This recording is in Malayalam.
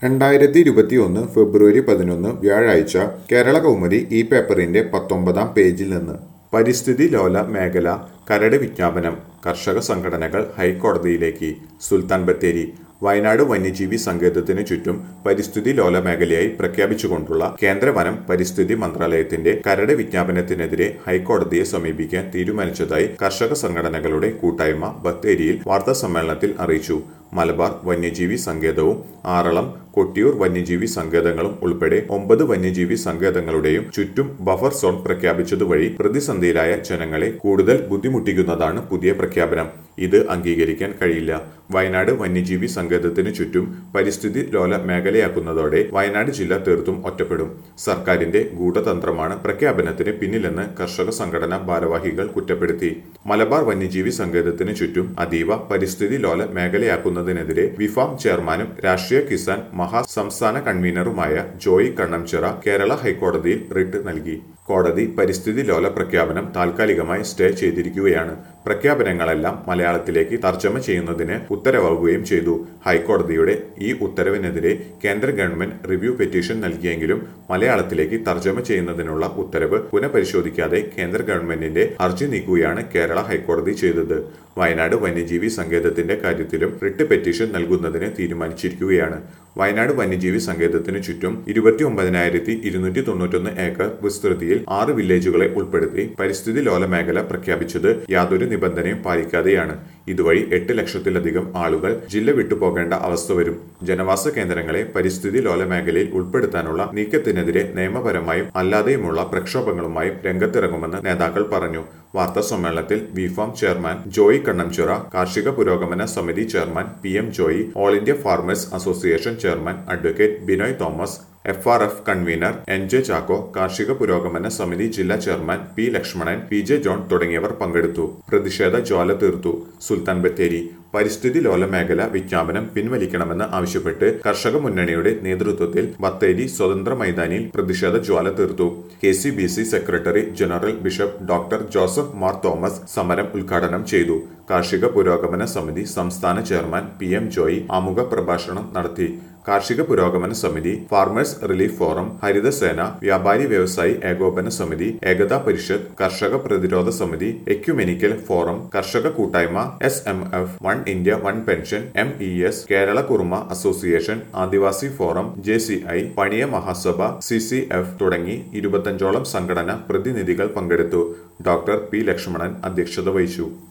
2021 ഫെബ്രുവരി 11 വ്യാഴാഴ്ച കേരള കൗമുദി ഈ പേപ്പറിന്റെ 19-ാം പേജിൽ നിന്ന് പരിസ്ഥിതി ലോല മേഖല കരട് വിജ്ഞാപനം കർഷക സംഘടനകൾ ഹൈക്കോടതിയിലേക്ക്. സുൽത്താൻ ബത്തേരി വയനാട് വന്യജീവി സങ്കേതത്തിന് ചുറ്റും പരിസ്ഥിതി ലോല മേഖലയായി പ്രഖ്യാപിച്ചുകൊണ്ടുള്ള കേന്ദ്ര വനം പരിസ്ഥിതി മന്ത്രാലയത്തിന്റെ കരട് വിജ്ഞാപനത്തിനെതിരെ ഹൈക്കോടതിയെ സമീപിക്കാൻ തീരുമാനിച്ചതായി കർഷക സംഘടനകളുടെ കൂട്ടായ്മ ബത്തേരിയിൽ വാർത്താസമ്മേളനത്തിൽ അറിയിച്ചു. മലബാർ വന്യജീവി സങ്കേതവും ആറളം, കൊട്ടിയൂർ വന്യജീവി സങ്കേതങ്ങളും ഉൾപ്പെടെ 9 വന്യജീവി സങ്കേതങ്ങളുടെയും ചുറ്റും ബഫർ സോൺ പ്രഖ്യാപിച്ചതുവഴി പ്രതിസന്ധിയിലായ ജനങ്ങളെ കൂടുതൽ ബുദ്ധിമുട്ടിക്കുന്നതാണ് പുതിയ പ്രഖ്യാപനം. ഇത് അംഗീകരിക്കാൻ കഴിയില്ല. വയനാട് വന്യജീവി സങ്കേതത്തിന് ചുറ്റും പരിസ്ഥിതി ലോല മേഖലയാക്കുന്നതോടെ വയനാട് ജില്ല തീർത്തും ഒറ്റപ്പെടും. സർക്കാരിന്റെ ഗൂഢതന്ത്രമാണ് പ്രഖ്യാപനത്തിന് പിന്നിലെന്ന് കർഷക സംഘടനാ ഭാരവാഹികൾ കുറ്റപ്പെടുത്തി. മലബാർ വന്യജീവി സങ്കേതത്തിന് ചുറ്റും അതീവ പരിസ്ഥിതി ലോല മേഖലയാക്കുന്നതിനെതിരെ വിഫാം ചെയർമാനും രാഷ്ട്രീയ കിസാൻ മഹാ സംസ്ഥാന കൺവീനറുമായ ജോയി കണ്ണംചിറ കേരള ഹൈക്കോടതിയിൽ റിട്ട് നൽകി. കോടതി പരിസ്ഥിതി ലോല പ്രഖ്യാപനം താൽക്കാലികമായി സ്റ്റേ ചെയ്തിരിക്കുകയാണ്. പ്രഖ്യാപനങ്ങളെല്ലാം മലയാളത്തിലേക്ക് തർജ്ജമ ചെയ്യുന്നതിന് ഉത്തരവാകുകയും ചെയ്തു. ഹൈക്കോടതിയുടെ ഈ ഉത്തരവിനെതിരെ കേന്ദ്ര ഗവൺമെന്റ് റിവ്യൂ പെറ്റീഷൻ നൽകിയെങ്കിലും മലയാളത്തിലേക്ക് തർജ്ജമ ചെയ്യുന്നതിനുള്ള ഉത്തരവ് പുനഃപരിശോധിക്കാതെ കേന്ദ്ര ഗവൺമെന്റിന്റെ ഹർജി നീക്കുകയാണ് കേരള ഹൈക്കോടതി ചെയ്തത്. വയനാട് വന്യജീവി സങ്കേതത്തിന്റെ കാര്യത്തിലും റിട്ട് പെറ്റീഷൻ നൽകുന്നതിന് തീരുമാനിച്ചിരിക്കുകയാണ്. വയനാട് വന്യജീവി സങ്കേതത്തിന് ചുറ്റും 29,291 ഏക്കർ വിസ്തൃതിയിൽ 6 വില്ലേജുകളെ ഉൾപ്പെടുത്തി പരിസ്ഥിതി ലോല മേഖല പ്രഖ്യാപിച്ചത് യാതൊരു നിബന്ധനയും പാലിക്കാതെയാണ്. ഇതുവഴി 8 ലക്ഷത്തിലധികം ആളുകൾ ജില്ല വിട്ടുപോകേണ്ട അവസ്ഥ വരും. ജനവാസ കേന്ദ്രങ്ങളെ പരിസ്ഥിതി ലോല മേഖലയിൽ ഉൾപ്പെടുത്താനുള്ള നീക്കത്തിനെതിരെ നിയമപരമായും അല്ലാതെയുമുള്ള പ്രക്ഷോഭങ്ങളുമായും രംഗത്തിറങ്ങുമെന്ന് നേതാക്കൾ പറഞ്ഞു. വാർത്താ സമ്മേളനത്തിൽ വിഫാം ചെയർമാൻ ജോയി കണ്ണംചിറ, കാർഷിക പുരോഗമന സമിതി chairman PM Joy, all India farmers association chairman advocate Binoy Thomas, FRF convener NJ Chacko, കാർഷിക പുരോഗമന സമിതി ജില്ലാ chairman P Lakshmanan, PJ John തുടങ്ങിയവർ പങ്കെടുത്തു. പ്രതിഷേധ ജ്വാല തീർത്തു. സുൽത്താൻ ബത്തേരി പരിസ്ഥിതി ലോല മേഖല വിജ്ഞാപനം പിൻവലിക്കണമെന്ന് ആവശ്യപ്പെട്ട് കർഷക മുന്നണിയുടെ നേതൃത്വത്തിൽ ബത്തേരി സ്വതന്ത്ര മൈതാനിയിൽ പ്രതിഷേധ ജ്വാല തീർത്തു. KCBC secretary general bishop doctor Joseph Mar Thomas സമരം ഉദ്ഘാടനം ചെയ്തു. കാർഷിക പുരോഗമന സമിതി സംസ്ഥാന ചെയർമാൻ PM ജോയി ആമുഖ പ്രഭാഷണം നടത്തി. കാർഷിക പുരോഗമന സമിതി, ഫാർമേഴ്സ് റിലീഫ് ഫോറം, ഹരിതസേന, വ്യാപാരി വ്യവസായി ഏകോപന സമിതി, ഏകതാ പരിഷത്ത്, കർഷക പ്രതിരോധ സമിതി, എക്യുമെനിക്കൽ ഫോറം, കർഷക കൂട്ടായ്മ, SMF, one India one pension, MES, Kerala Kuruma association, Adivasi forum, JCI, Paniya Mahasabha, CCF തുടങ്ങി 25ഓളം സംഘടനാ പ്രതിനിധികൾ പങ്കെടുത്തു. ഡോക്ടർ P ലക്ഷ്മണൻ അധ്യക്ഷത വഹിച്ചു.